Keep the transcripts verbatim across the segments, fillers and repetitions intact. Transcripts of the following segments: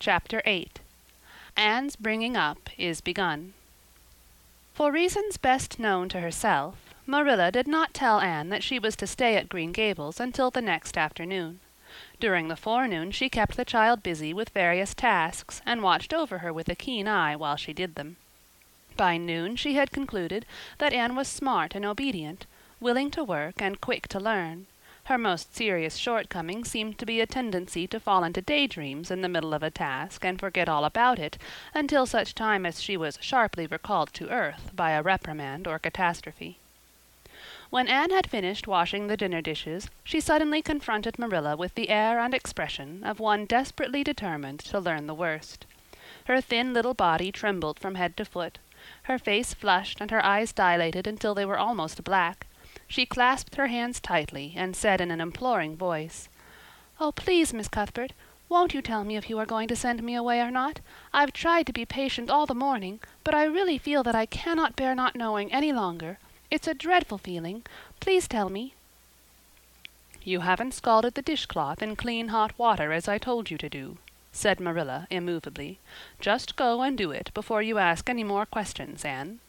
Chapter eight. Anne's bringing up is begun. For reasons best known to herself, Marilla did not tell Anne that she was to stay at Green Gables until the next afternoon. During the forenoon she kept the child busy with various tasks and watched over her with a keen eye while she did them. By noon she had concluded that Anne was smart and obedient, willing to work and quick to learn. Her most serious shortcoming seemed to be a tendency to fall into daydreams in the middle of a task and forget all about it until such time as she was sharply recalled to earth by a reprimand or catastrophe. When Anne had finished washing the dinner dishes, she suddenly confronted Marilla with the air and expression of one desperately determined to learn the worst. Her thin little body trembled from head to foot. Her face flushed and her eyes dilated until they were almost black. She clasped her hands tightly and said in an imploring voice, "Oh, please, Miss Cuthbert, won't you tell me if you are going to send me away or not? I've tried to be patient all the morning, but I really feel that I cannot bear not knowing any longer. It's a dreadful feeling. Please tell me." "You haven't scalded the dishcloth in clean hot water as I told you to do," said Marilla immovably. "Just go and do it before you ask any more questions, Anne."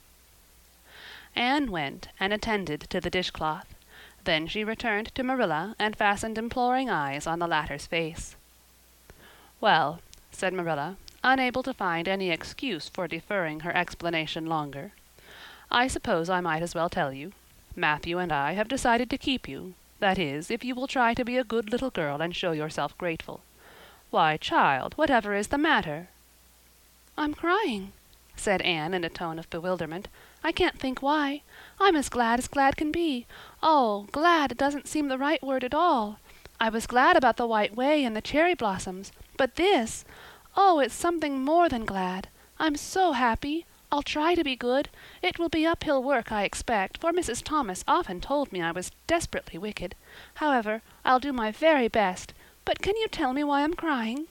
Anne went and attended to the dishcloth. Then she returned to Marilla and fastened imploring eyes on the latter's face. "Well," said Marilla, unable to find any excuse for deferring her explanation longer, "I suppose I might as well tell you. Matthew and I have decided to keep you, that is, if you will try to be a good little girl and show yourself grateful. Why, child, whatever is the matter?" "I'm crying," said Anne in a tone of bewilderment. "I can't think why. I'm as glad as glad can be. Oh, glad doesn't seem the right word at all. I was glad about the White Way and the cherry blossoms, but this, oh, it's something more than glad. I'm so happy. I'll try to be good. It will be uphill work, I expect, for Missus Thomas often told me I was desperately wicked. However, I'll do my very best. But can you tell me why I'm crying?"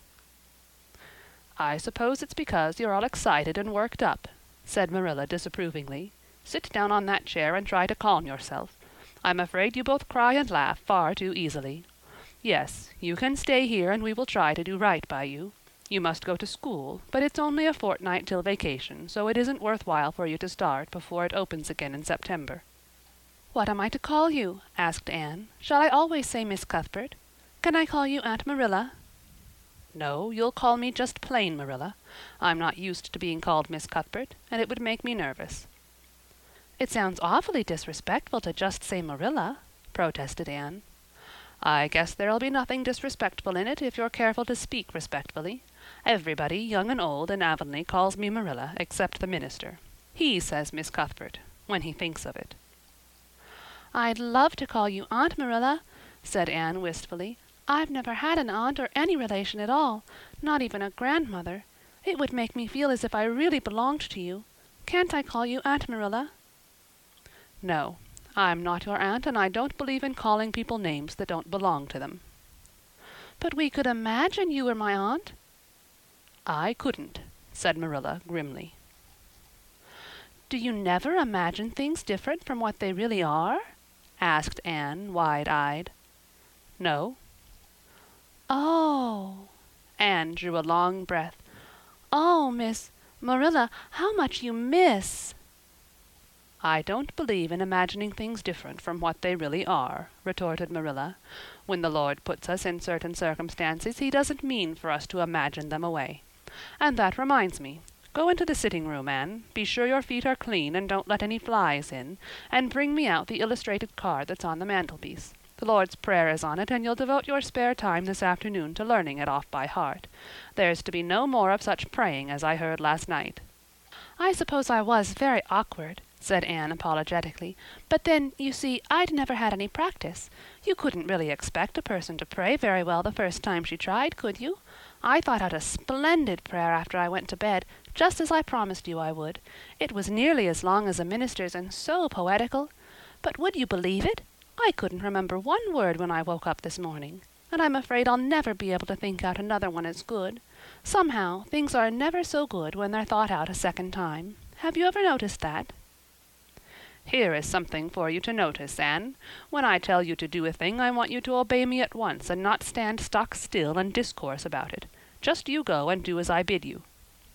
"I suppose it's because you're all excited and worked up," said Marilla disapprovingly. "Sit down on that chair and try to calm yourself. I'm afraid you both cry and laugh far too easily. Yes, you can stay here and we will try to do right by you. You must go to school, but it's only a fortnight till vacation, so it isn't worthwhile for you to start before it opens again in September." "What am I to call you?" asked Anne. "Shall I always say Miss Cuthbert? Can I call you Aunt Marilla?" "No, you'll call me just plain Marilla. I'm not used to being called Miss Cuthbert, and it would make me nervous." "It sounds awfully disrespectful to just say Marilla," protested Anne. "I guess there'll be nothing disrespectful in it if you're careful to speak respectfully. Everybody, young and old, in Avonlea calls me Marilla, except the minister. He says Miss Cuthbert, when he thinks of it." "I'd love to call you Aunt Marilla," said Anne wistfully. "I've never had an aunt or any relation at all, not even a grandmother. It would make me feel as if I really belonged to you. Can't I call you Aunt Marilla?" "No, I'm not your aunt, and I don't believe in calling people names that don't belong to them." "But we could imagine you were my aunt." "I couldn't," said Marilla grimly. "Do you never imagine things different from what they really are?" asked Anne, wide-eyed. "No." "Oh!" Anne drew a long breath. "Oh, Miss Marilla, how much you miss!" "I don't believe in imagining things different from what they really are," retorted Marilla. "When the Lord puts us in certain circumstances, he doesn't mean for us to imagine them away. And that reminds me. Go into the sitting-room, Anne. Be sure your feet are clean and don't let any flies in, and bring me out the illustrated card that's on the mantelpiece. The Lord's Prayer is on it, and you'll devote your spare time this afternoon to learning it off by heart. There's to be no more of such praying as I heard last night." "I suppose I was very awkward," said Anne apologetically, "but then, you see, I'd never had any practice. You couldn't really expect a person to pray very well the first time she tried, could you? I thought out a splendid prayer after I went to bed, just as I promised you I would. It was nearly as long as a minister's and so poetical. But would you believe it? I couldn't remember one word when I woke up this morning, and I'm afraid I'll never be able to think out another one as good. Somehow, things are never so good when they're thought out a second time. Have you ever noticed that?" "Here is something for you to notice, Anne. When I tell you to do a thing, I want you to obey me at once and not stand stock still and discourse about it. Just you go and do as I bid you."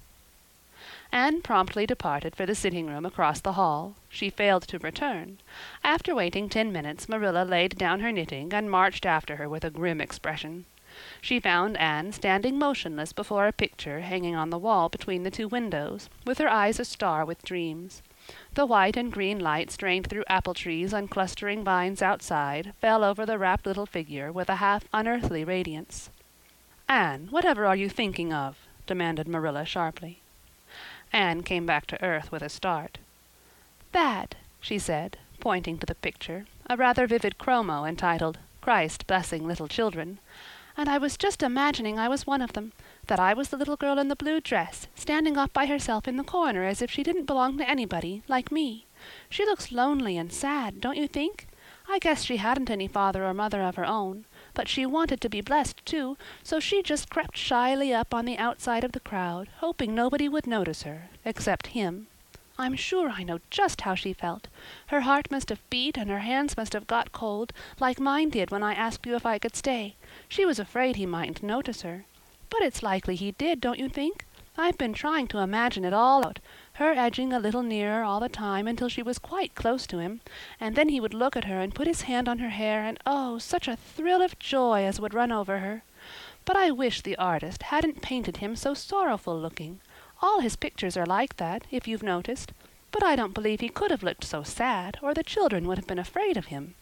Anne promptly departed for the sitting-room across the hall. She failed to return. After waiting ten minutes, Marilla laid down her knitting and marched after her with a grim expression. She found Anne standing motionless before a picture hanging on the wall between the two windows, with her eyes a-star with dreams. The white and green light strained through apple trees and clustering vines outside fell over the rapt little figure with a half unearthly radiance. "Anne, whatever are you thinking of?" demanded Marilla sharply. Anne came back to earth with a start. "That," she said, pointing to the picture, a rather vivid chromo entitled "Christ Blessing Little Children," "and I was just imagining I was one of them, that I was the little girl in the blue dress, standing off by herself in the corner as if she didn't belong to anybody, like me. She looks lonely and sad, don't you think? I guess she hadn't any father or mother of her own, but she wanted to be blessed too, so she just crept shyly up on the outside of the crowd, hoping nobody would notice her, except him. I'm sure I know just how she felt. Her heart must have beat and her hands must have got cold, like mine did when I asked you if I could stay. She was afraid he mightn't notice her. But it's likely he did, don't you think? I've been trying to imagine it all out, her edging a little nearer all the time until she was quite close to him, and then he would look at her and put his hand on her hair, and oh, such a thrill of joy as would run over her. But I wish the artist hadn't painted him so sorrowful-looking. All his pictures are like that, if you've noticed. But I don't believe he could have looked so sad, or the children would have been afraid of him."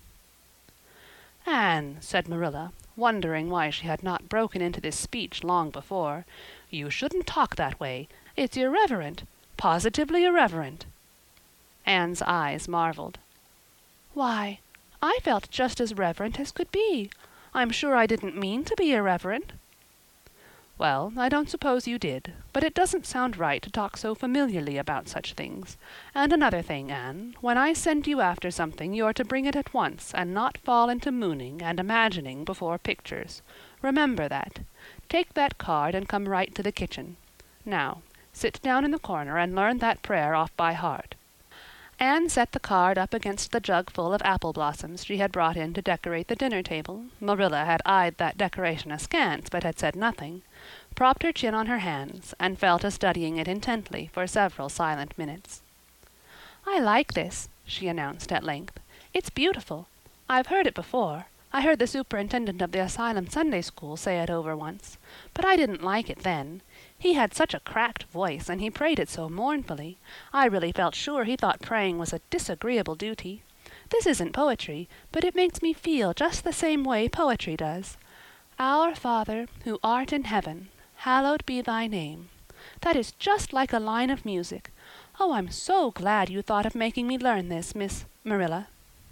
"Anne," said Marilla, wondering why she had not broken into this speech long before, "you shouldn't talk that way. It's irreverent, positively irreverent." Anne's eyes marveled. "Why, I felt just as reverent as could be. I'm sure I didn't mean to be irreverent." "Well, I don't suppose you did, but it doesn't sound right to talk so familiarly about such things. And another thing, Anne, when I send you after something you're to bring it at once and not fall into mooning and imagining before pictures. Remember that. Take that card and come right to the kitchen. Now, sit down in the corner and learn that prayer off by heart." Anne set the card up against the jug full of apple blossoms she had brought in to decorate the dinner table. Marilla had eyed that decoration askance, but had said nothing, propped her chin on her hands, and fell to studying it intently for several silent minutes. "I like this," she announced at length. "It's beautiful. I've heard it before. I heard the superintendent of the Asylum Sunday School say it over once. But I didn't like it then. He had such a cracked voice, and he prayed it so mournfully. I really felt sure he thought praying was a disagreeable duty. This isn't poetry, but it makes me feel just the same way poetry does. Our Father, who art in heaven, hallowed be thy name. That is just like a line of music. Oh, I'm so glad you thought of making me learn this, Miss Marilla."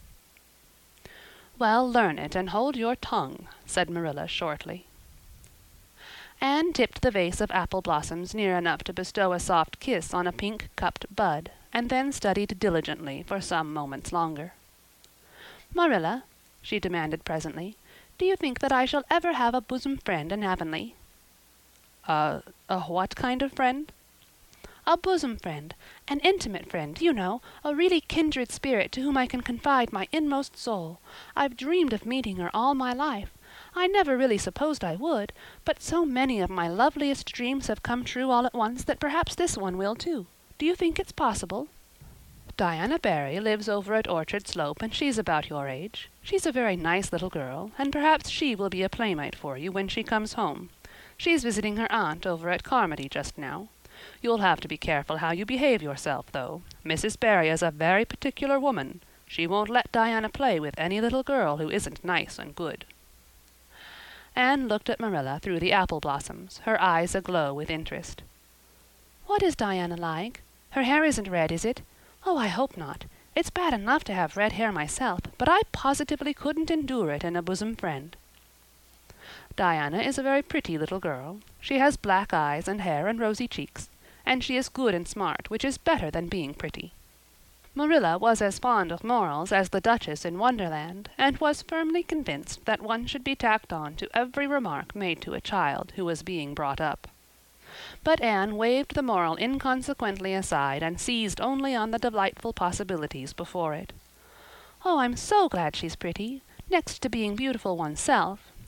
"Well, learn it and hold your tongue," said Marilla shortly. Anne tipped the vase of apple blossoms near enough to bestow a soft kiss on a pink-cupped bud, and then studied diligently for some moments longer. "Marilla," she demanded presently, "do you think that I shall ever have a bosom friend in Avonlea?" "A, a what kind of friend?" "A bosom friend, an intimate friend, you know, a really kindred spirit to whom I can confide my inmost soul. I've dreamed of meeting her all my life. I never really supposed I would, but so many of my loveliest dreams have come true all at once that perhaps this one will too. Do you think it's possible?" "Diana Barry lives over at Orchard Slope, and she's about your age. She's a very nice little girl, and perhaps she will be a playmate for you when she comes home. She's visiting her aunt over at Carmody just now. You'll have to be careful how you behave yourself, though. Missus Barry is a very particular woman. She won't let Diana play with any little girl who isn't nice and good." Anne looked at Marilla through the apple blossoms, her eyes aglow with interest. "What is Diana like? Her hair isn't red, is it? Oh, I hope not. It's bad enough to have red hair myself, but I positively couldn't endure it in a bosom friend." "Diana is a very pretty little girl. She has black eyes and hair and rosy cheeks, and she is good and smart, which is better than being pretty." Marilla was as fond of morals as the Duchess in Wonderland, and was firmly convinced that one should be tacked on to every remark made to a child who was being brought up. But Anne waved the moral inconsequently aside and seized only on the delightful possibilities before it. "Oh, I'm so glad she's pretty. Next to being beautiful oneself,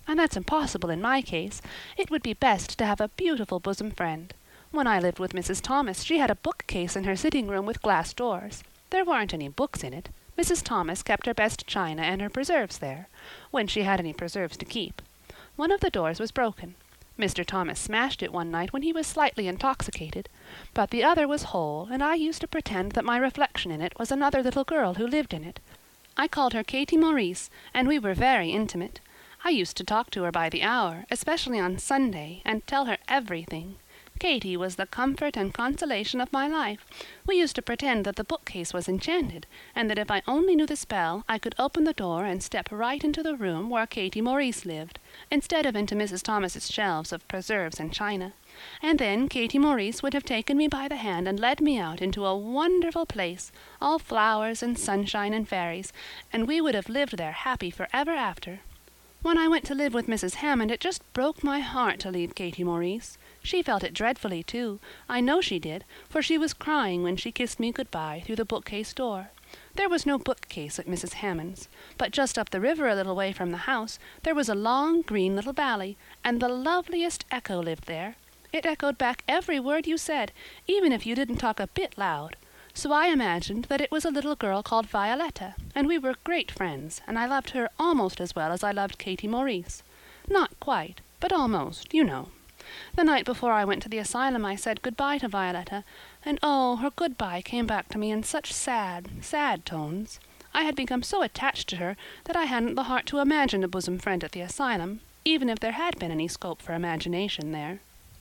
and that's impossible in my case. It would be best to have a beautiful bosom friend. When I lived with Missus Thomas, she had a bookcase in her sitting room with glass doors. There weren't any books in it. Missus Thomas kept her best china and her preserves there, when she had any preserves to keep. One of the doors was broken. Mister Thomas smashed it one night when he was slightly intoxicated, but the other was whole, and I used to pretend that my reflection in it was another little girl who lived in it. I called her Katie Maurice, and we were very intimate. I used to talk to her by the hour, especially on Sunday, and tell her everything. Katie was the comfort and consolation of my life. We used to pretend that the bookcase was enchanted, and that if I only knew the spell, I could open the door and step right into the room where Katie Maurice lived, instead of into Missus Thomas's shelves of preserves and china. And then Katie Maurice would have taken me by the hand and led me out into a wonderful place, all flowers and sunshine and fairies, and we would have lived there happy forever after. When I went to live with Missus Hammond, it just broke my heart to leave Katie Maurice. She felt it dreadfully, too. I know she did, for she was crying when she kissed me good-bye through the bookcase door. There was no bookcase at Missus Hammond's, but just up the river a little way from the house there was a long green little valley, and the loveliest echo lived there. It echoed back every word you said, even if you didn't talk a bit loud. So I imagined that it was a little girl called Violetta, and we were great friends, and I loved her almost as well as I loved Katie Maurice. Not quite, but almost, you know. The night before I went to the asylum I said good-bye to Violetta, and oh, her good-bye came back to me in such sad, sad tones. I had become so attached to her that I hadn't the heart to imagine a bosom friend at the asylum, even if there had been any scope for imagination there.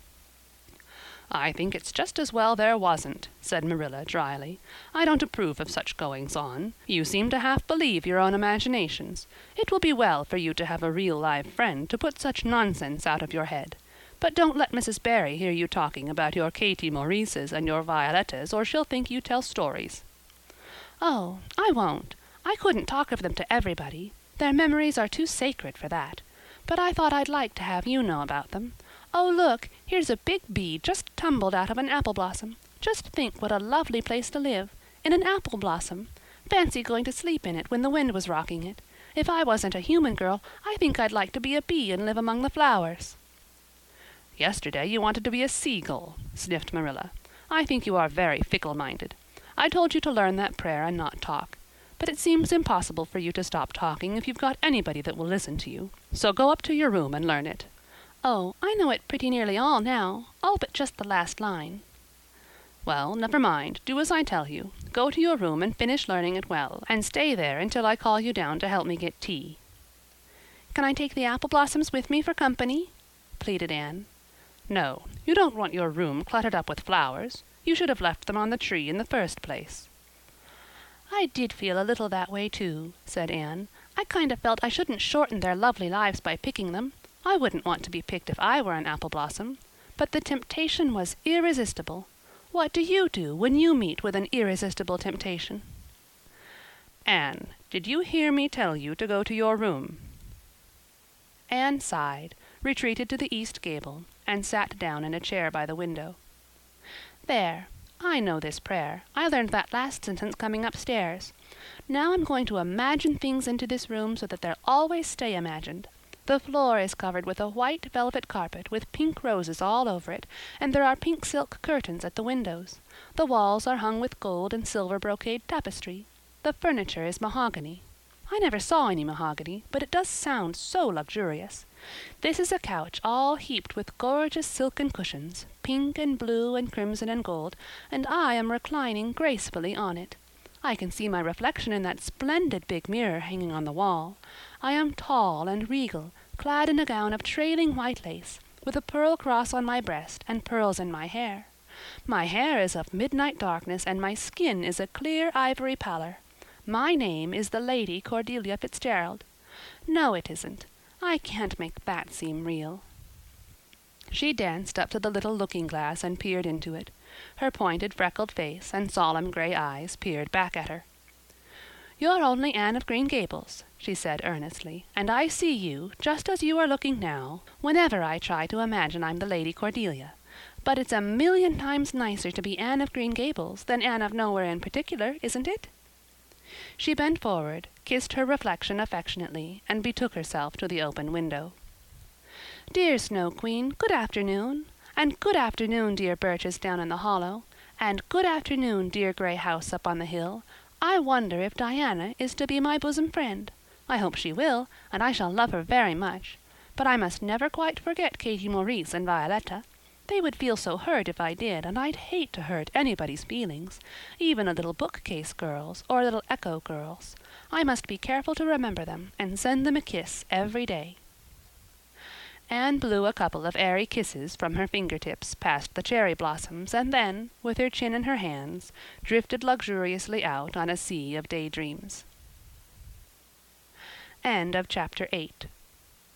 "I think it's just as well there wasn't," said Marilla dryly. "I don't approve of such goings-on. You seem to half believe your own imaginations. It will be well for you to have a real live friend to put such nonsense out of your head. But don't let Missus Barry hear you talking about your Katie Maurices and your Violettas, or she'll think you tell stories." "Oh, I won't. I couldn't talk of them to everybody. Their memories are too sacred for that. But I thought I'd like to have you know about them. Oh, look, here's a big bee just tumbled out of an apple blossom. Just think what a lovely place to live, in an apple blossom. Fancy going to sleep in it when the wind was rocking it. If I wasn't a human girl, I think I'd like to be a bee and live among the flowers." "Yesterday you wanted to be a seagull," sniffed Marilla. "I think you are very fickle-minded. I told you to learn that prayer and not talk. But it seems impossible for you to stop talking if you've got anybody that will listen to you. So go up to your room and learn it." "Oh, I know it pretty nearly all now, all but just the last line." "Well, never mind. Do as I tell you. Go to your room and finish learning it well, and stay there until I call you down to help me get tea." "Can I take the apple blossoms with me for company?" pleaded Anne. "No, you don't want your room cluttered up with flowers. You should have left them on the tree in the first place." "I did feel a little that way, too," said Anne. "I kind of felt I shouldn't shorten their lovely lives by picking them. I wouldn't want to be picked if I were an apple blossom. But the temptation was irresistible. What do you do when you meet with an irresistible temptation?" "Anne, did you hear me tell you to go to your room?" Anne sighed, retreated to the east gable, and sat down in a chair by the window. "There, I know this prayer. I learned that last sentence coming upstairs. Now I'm going to imagine things into this room so that they'll always stay imagined. The floor is covered with a white velvet carpet with pink roses all over it, and there are pink silk curtains at the windows. The walls are hung with gold and silver brocade tapestry. The furniture is mahogany. I never saw any mahogany, but it does sound so luxurious. This is a couch all heaped with gorgeous silken cushions, pink and blue and crimson and gold, and I am reclining gracefully on it. I can see my reflection in that splendid big mirror hanging on the wall. I am tall and regal, clad in a gown of trailing white lace, with a pearl cross on my breast and pearls in my hair. My hair is of midnight darkness, and my skin is a clear ivory pallor. My name is the Lady Cordelia Fitzgerald. No, it isn't. I can't make that seem real." She danced up to the little looking-glass and peered into it. Her pointed freckled face and solemn gray eyes peered back at her. "You're only Anne of Green Gables," she said earnestly, "and I see you, just as you are looking now, whenever I try to imagine I'm the Lady Cordelia. But it's a million times nicer to be Anne of Green Gables than Anne of Nowhere in particular, isn't it?" She bent forward, kissed her reflection affectionately, and betook herself to the open window. Dear Snow Queen, good afternoon. And good afternoon, dear birches down in the hollow. And good afternoon, dear gray house up on the hill. I wonder if Diana is to be my bosom friend. I hope she will, and I shall love her very much. But I must never quite forget Katie Maurice and Violetta. They would feel so hurt if I did, and I'd hate to hurt anybody's feelings, even a little bookcase girl's or a little echo girl's. I must be careful to remember them, and send them a kiss every day. Anne blew a couple of airy kisses from her fingertips past the cherry blossoms, and then, with her chin in her hands, drifted luxuriously out on a sea of daydreams. End of chapter eight.